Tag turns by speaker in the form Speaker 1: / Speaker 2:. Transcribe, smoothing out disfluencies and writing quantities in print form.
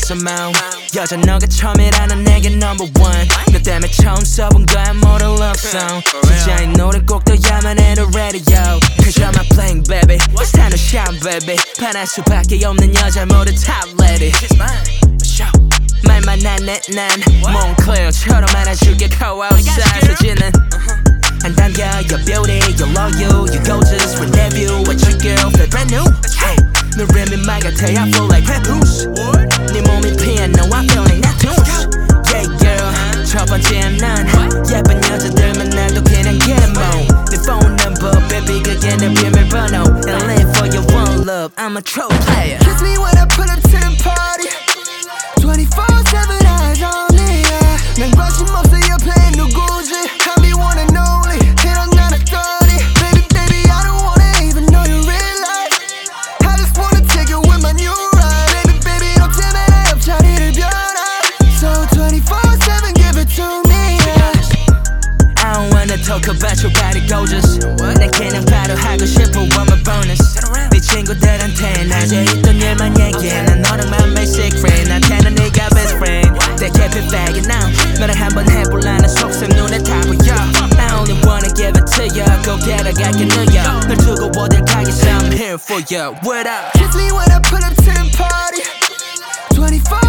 Speaker 1: 없어 mouth 여자 너가 처음이라는 내게 number one 너 때문에 처음 써본 거야 모든 love song 진짜 이 노래 꼭 떠야만 해 the radio Cause you're my playing baby It's time to shine baby 반할 수밖에 없는 여자 모두 top lady 말만 난 Moncler처럼 안아줄게 go outside 사진은 안 당겨 your beauty your loyal you gorgeous whenever you with your girl feel brand new 너 Remy Ma 같아 I feel like Papoose 네 몸이 piano I feel like Neptunes Yeah girl 첫 번째는 난 예쁜 여자들 만나도 그냥 get em on 내 phone number baby 그게 내 비밀번호 And live for your one love I'm a true player
Speaker 2: Kiss me when I pull up to the party 24/7 eyes on me 난 관심 없어 옆에 누구지 I'm the one and only 이런 난 어떠니 Baby baby I don't wanna even know your real life I just wanna take you with my new ride Baby baby 너 때문에 내 옆자리를 변화 So 24/7 give it to me
Speaker 1: I don't wanna talk about your body gorgeous 난 그냥 바로 하고 싶어 I'm a bonus 네 친구들한테 낮에 있던 일만 얘기해 난 너랑만 make secret 나한테는 네가 best friend They keep it faggy now 너랑 한번 해볼라는 속셈 눈에 다 보여 I only wanna give it to you 꼭 데려갈게 느려 널 두고 어딜 가겠어 I'm here for you What up?
Speaker 2: Kiss me when I pull up to the party 24